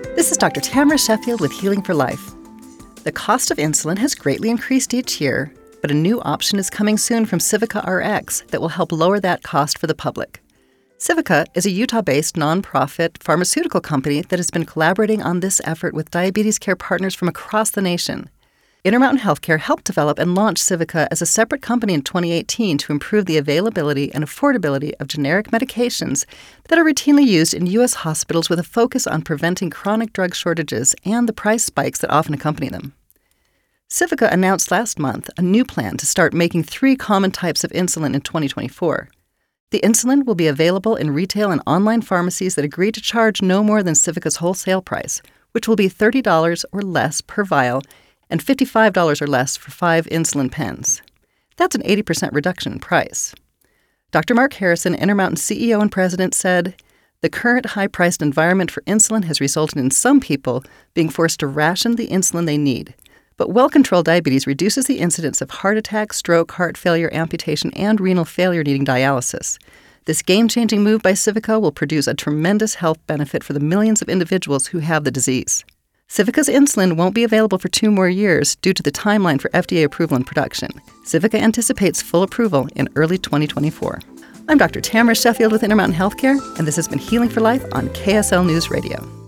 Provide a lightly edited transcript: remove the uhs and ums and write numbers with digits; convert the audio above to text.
This is Dr. Tamara Sheffield with Healing for Life. The cost of insulin has greatly increased each year, but a new option is coming soon from Civica Rx that will help lower that cost for the public. Civica is a Utah-based nonprofit pharmaceutical company that has been collaborating on this effort with diabetes care partners from across the nation. Intermountain Healthcare helped develop and launch Civica as a separate company in 2018 to improve the availability and affordability of generic medications that are routinely used in U.S. hospitals with a focus on preventing chronic drug shortages and the price spikes that often accompany them. Civica announced last month a new plan to start making 3 common types of insulin in 2024. The insulin will be available in retail and online pharmacies that agree to charge no more than Civica's wholesale price, which will be $30 or less per vial, and $55 or less for 5 insulin pens. That's an 80% reduction in price. Dr. Mark Harrison, Intermountain CEO and president, said, "The current high-priced environment for insulin has resulted in some people being forced to ration the insulin they need. But well-controlled diabetes reduces the incidence of heart attack, stroke, heart failure, amputation, and renal failure needing dialysis. This game-changing move by Civica will produce a tremendous health benefit for the millions of individuals who have the disease." Civica's insulin won't be available for 2 more years due to the timeline for FDA approval and production. Civica anticipates full approval in early 2024. I'm Dr. Tamara Sheffield with Intermountain Healthcare, and this has been Healing for Life on KSL News Radio.